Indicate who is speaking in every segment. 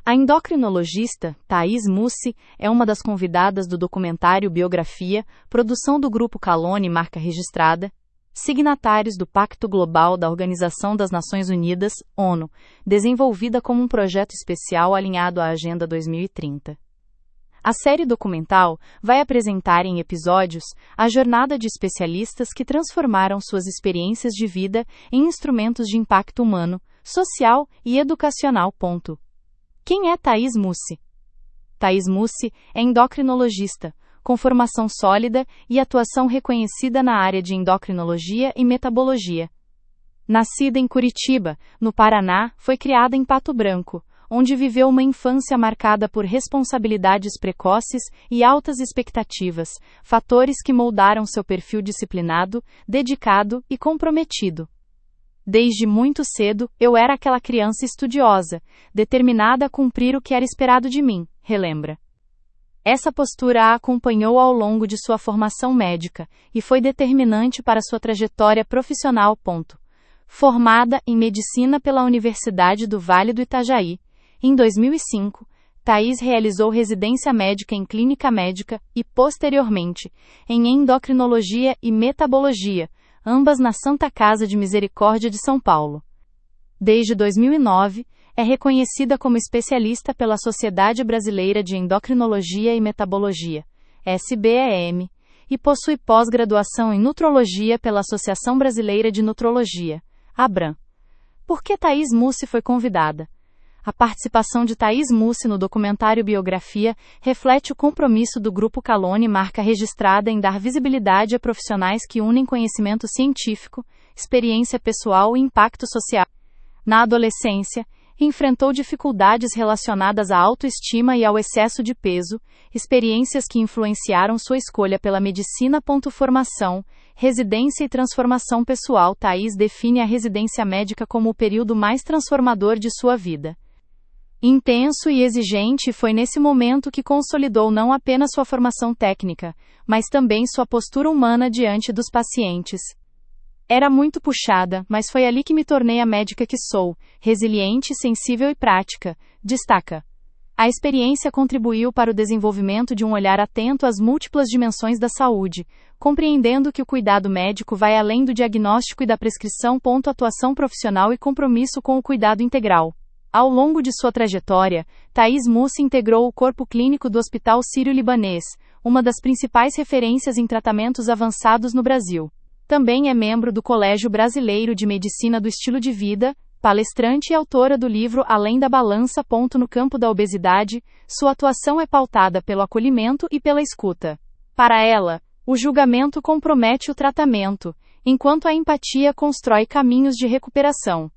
Speaker 1: A endocrinologista Thais Mussi é uma das convidadas do documentário Biografia, produção do Grupo Calone Marca Registrada, signatários do Pacto Global da Organização das Nações Unidas, ONU, desenvolvida como um projeto especial alinhado à Agenda 2030. A série documental vai apresentar em episódios a jornada de especialistas que transformaram suas experiências de vida em instrumentos de impacto humano, social e educacional. Quem é Thais Mussi? Thais Mussi é endocrinologista, com formação sólida e atuação reconhecida na área de endocrinologia e metabologia. Nascida em Curitiba, no Paraná, foi criada em Pato Branco, onde viveu uma infância marcada por responsabilidades precoces e altas expectativas, fatores que moldaram seu perfil disciplinado, dedicado e comprometido. Desde muito cedo, eu era aquela criança estudiosa, determinada a cumprir o que era esperado de mim, relembra. Essa postura a acompanhou ao longo de sua formação médica e foi determinante para sua trajetória profissional. Formada em medicina pela Universidade do Vale do Itajaí, em 2005, Thais realizou residência médica em clínica médica e, posteriormente, em endocrinologia e metabologia, ambas na Santa Casa de Misericórdia de São Paulo. Desde 2009, é reconhecida como especialista pela Sociedade Brasileira de Endocrinologia e Metabologia, SBEM, e possui pós-graduação em Nutrologia pela Associação Brasileira de Nutrologia, ABRAN. Por que Thais Mussi foi convidada? A participação de Thais Mussi no documentário Biografia reflete o compromisso do Grupo Calone Marca Registrada em dar visibilidade a profissionais que unem conhecimento científico, experiência pessoal e impacto social. Na adolescência, enfrentou dificuldades relacionadas à autoestima e ao excesso de peso, experiências que influenciaram sua escolha pela medicina. Formação, residência e transformação pessoal. Thais define a residência médica como o período mais transformador de sua vida. Intenso e exigente, foi nesse momento que consolidou não apenas sua formação técnica, mas também sua postura humana diante dos pacientes. Era muito puxada, mas foi ali que me tornei a médica que sou, resiliente, sensível e prática, destaca. A experiência contribuiu para o desenvolvimento de um olhar atento às múltiplas dimensões da saúde, compreendendo que o cuidado médico vai além do diagnóstico e da prescrição. Atuação profissional e compromisso com o cuidado integral. Ao longo de sua trajetória, Thais Mussi integrou o corpo clínico do Hospital Sírio-Libanês, uma das principais referências em tratamentos avançados no Brasil. Também é membro do Colégio Brasileiro de Medicina do Estilo de Vida, palestrante e autora do livro Além da Balança. No campo da obesidade, sua atuação é pautada pelo acolhimento e pela escuta. Para ela, o julgamento compromete o tratamento, enquanto a empatia constrói caminhos de recuperação.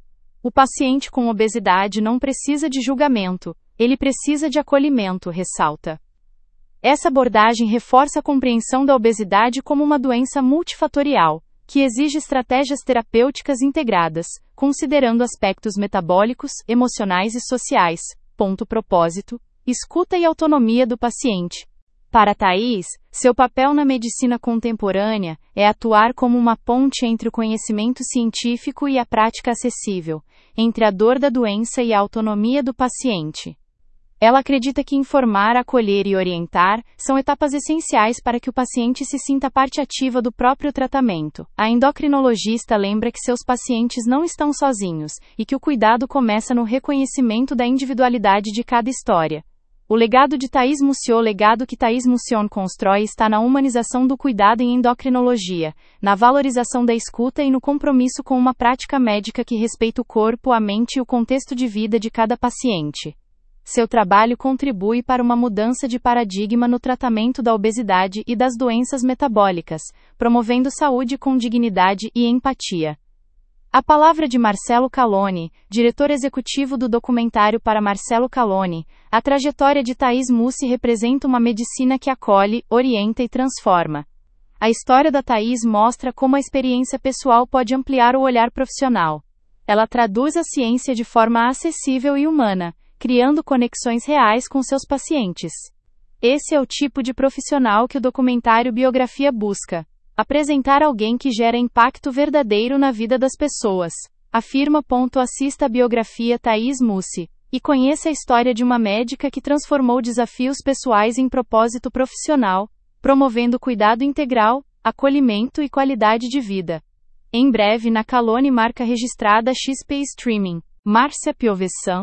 Speaker 1: O paciente com obesidade não precisa de julgamento, ele precisa de acolhimento, ressalta. Essa abordagem reforça a compreensão da obesidade como uma doença multifatorial, que exige estratégias terapêuticas integradas, considerando aspectos metabólicos, emocionais e sociais. Propósito, escuta e autonomia do paciente. Para Thais, seu papel na medicina contemporânea é atuar como uma ponte entre o conhecimento científico e a prática acessível, entre a dor da doença e a autonomia do paciente. Ela acredita que informar, acolher e orientar são etapas essenciais para que o paciente se sinta parte ativa do próprio tratamento. A endocrinologista lembra que seus pacientes não estão sozinhos e que o cuidado começa no reconhecimento da individualidade de cada história. O legado de Thais Mussi, o legado que Thais Mussi constrói está na humanização do cuidado em endocrinologia, na valorização da escuta e no compromisso com uma prática médica que respeita o corpo, a mente e o contexto de vida de cada paciente. Seu trabalho contribui para uma mudança de paradigma no tratamento da obesidade e das doenças metabólicas, promovendo saúde com dignidade e empatia. A palavra de Marcelo Calone, diretor executivo do documentário para Marcelo Calone, a trajetória de Thais Mussi representa uma medicina que acolhe, orienta e transforma. A história da Thais mostra como a experiência pessoal pode ampliar o olhar profissional. Ela traduz a ciência de forma acessível e humana, criando conexões reais com seus pacientes. Esse é o tipo de profissional que o documentário Biografia busca. Apresentar alguém que gera impacto verdadeiro na vida das pessoas. Afirma. Assista a biografia Thais Mussi. E conheça a história de uma médica que transformou desafios pessoais em propósito profissional, promovendo cuidado integral, acolhimento e qualidade de vida. Em breve na Calone Marca Registrada XP Streaming. Márcia Piovesan,